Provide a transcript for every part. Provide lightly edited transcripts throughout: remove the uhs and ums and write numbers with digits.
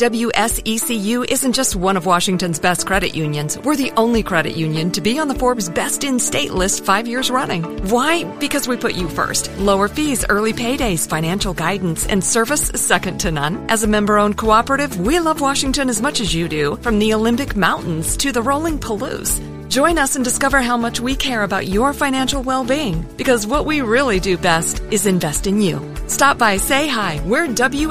WSECU isn't just one of Washington's best credit unions. We're the only credit union to be on the Forbes Best in State list 5 years running. Why? Because we put you first. Lower fees, early paydays, financial guidance, and service second to none. As a member-owned cooperative, we love Washington as much as you do, from the Olympic Mountains to the rolling Palouse. Join us and discover how much we care about your financial well-being, because what we really do best is invest in you. Stop by, say hi. We're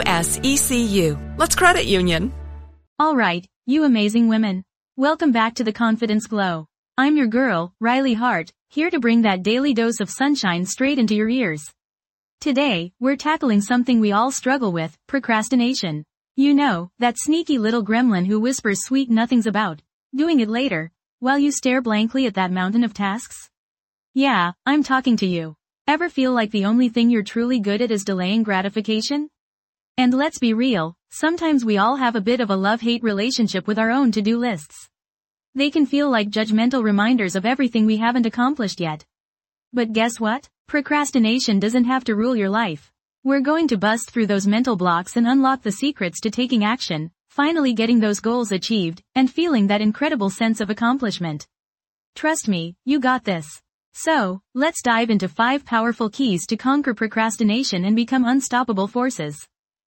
WSECU. Let's credit union. All right, you amazing women. Welcome back to the Confidence Glow. I'm your girl, Riley Hart, here to bring that daily dose of sunshine straight into your ears. Today, we're tackling something we all struggle with, procrastination. You know, that sneaky little gremlin who whispers sweet nothings about doing it later, while you stare blankly at that mountain of tasks? Yeah, I'm talking to you. Ever feel like the only thing you're truly good at is delaying gratification? And let's be real, sometimes we all have a bit of a love-hate relationship with our own to-do lists. They can feel like judgmental reminders of everything we haven't accomplished yet. But guess what? Procrastination doesn't have to rule your life. We're going to bust through those mental blocks and unlock the secrets to taking action, finally getting those goals achieved, and feeling that incredible sense of accomplishment. Trust me, you got this. So, let's dive into 5 powerful keys to conquer procrastination and become unstoppable forces.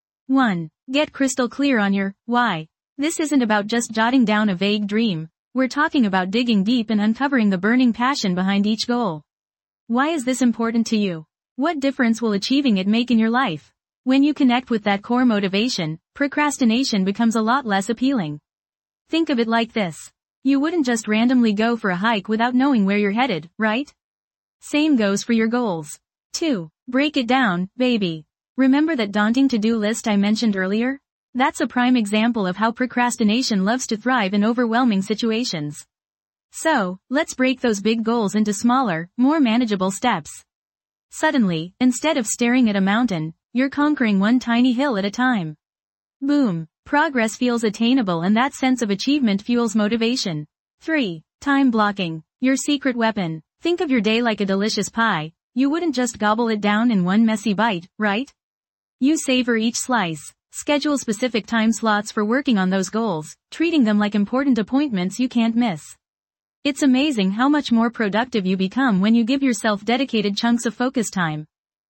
1. Get crystal clear on your why. This isn't about just jotting down a vague dream. We're talking about digging deep and uncovering the burning passion behind each goal. Why is this important to you? What difference will achieving it make in your life? When you connect with that core motivation, procrastination becomes a lot less appealing. Think of it like this. You wouldn't just randomly go for a hike without knowing where you're headed, right? Same goes for your goals. 2. Break it down, baby. Remember that daunting to-do list I mentioned earlier? That's a prime example of how procrastination loves to thrive in overwhelming situations. So, let's break those big goals into smaller, more manageable steps. Suddenly, instead of staring at a mountain, you're conquering one tiny hill at a time. Boom! Progress feels attainable and that sense of achievement fuels motivation. 3. Time blocking. Your secret weapon. Think of your day like a delicious pie. You wouldn't just gobble it down in one messy bite, right? You savor each slice. Schedule specific time slots for working on those goals, treating them like important appointments you can't miss. It's amazing how much more productive you become when you give yourself dedicated chunks of focus time.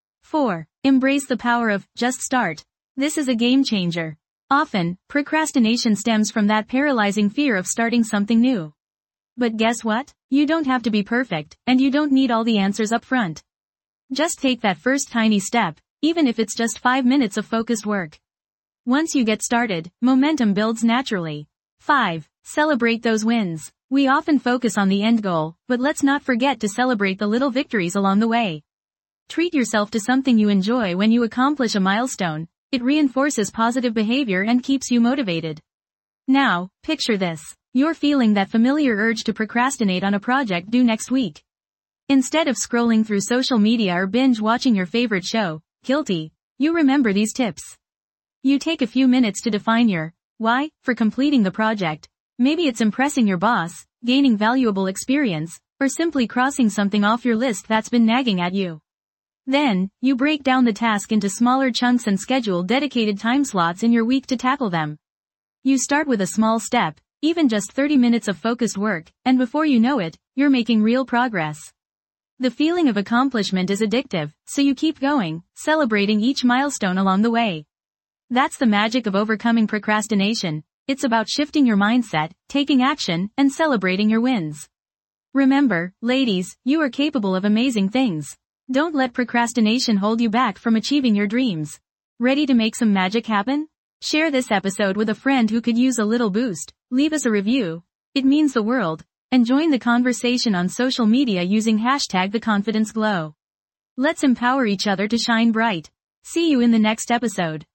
4. Embrace the power of just start. This is a game changer. Often, procrastination stems from that paralyzing fear of starting something new. But guess what? You don't have to be perfect, and you don't need all the answers up front. Just take that first tiny step, even if it's just 5 minutes of focused work. Once you get started, momentum builds naturally. 5. Celebrate those wins. We often focus on the end goal, but let's not forget to celebrate the little victories along the way. Treat yourself to something you enjoy when you accomplish a milestone. It reinforces positive behavior and keeps you motivated. Now, picture this. You're feeling that familiar urge to procrastinate on a project due next week. Instead of scrolling through social media or binge watching your favorite show, guilty, you remember these tips. You take a few minutes to define your why for completing the project. Maybe it's impressing your boss, gaining valuable experience, or simply crossing something off your list that's been nagging at you. Then, you break down the task into smaller chunks and schedule dedicated time slots in your week to tackle them. You start with a small step, even just 30 minutes of focused work, and before you know it, you're making real progress. The feeling of accomplishment is addictive, so you keep going, celebrating each milestone along the way. That's the magic of overcoming procrastination. It's about shifting your mindset, taking action, and celebrating your wins. Remember, ladies, you are capable of amazing things. Don't let procrastination hold you back from achieving your dreams. Ready to make some magic happen? Share this episode with a friend who could use a little boost. Leave us a review. It means the world. And join the conversation on social media using #TheConfidenceGlow. Let's empower each other to shine bright. See you in the next episode.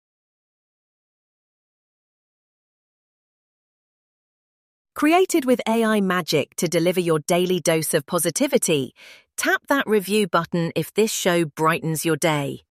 Created with AI magic to deliver your daily dose of positivity, tap that review button if this show brightens your day.